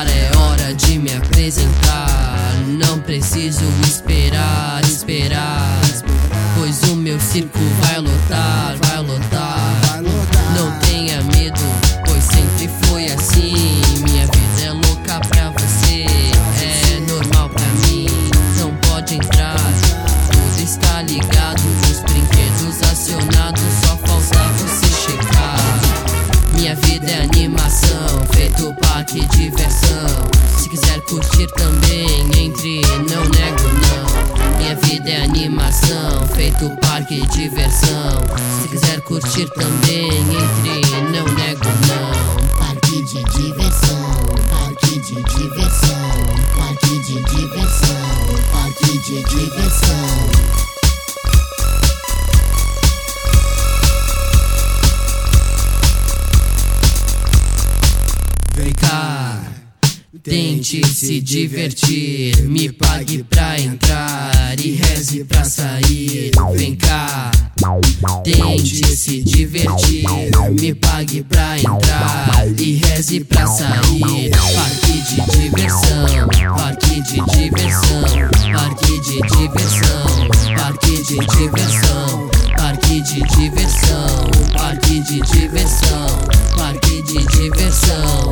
Agora é hora de me apresentar. Não preciso esperar, pois o meu circo vai lotar, vai lotar. Não tenha medo, pois sempre foi assim. Minha vida é louca pra você, é normal pra mim. Não pode entrar, tudo está ligado. Os brinquedos acionados, só falta você checar. Minha vida é animação, feito parque de diversão. Se quiser curtir também, entre, não nego não. Minha vida é animação, feito parque de diversão. Se quiser curtir também, entre, não nego não. Parque de diversão, parque de diversão, parque de diversão, parque de diversão. Vem cá, tente se divertir, me pague pra entrar e reze pra sair. Vem cá, tente se divertir, me pague pra entrar e reze pra sair. Parque de diversão, parque de diversão, parque de diversão, parque de diversão, parque de diversão, parque de diversão, parque de diversão.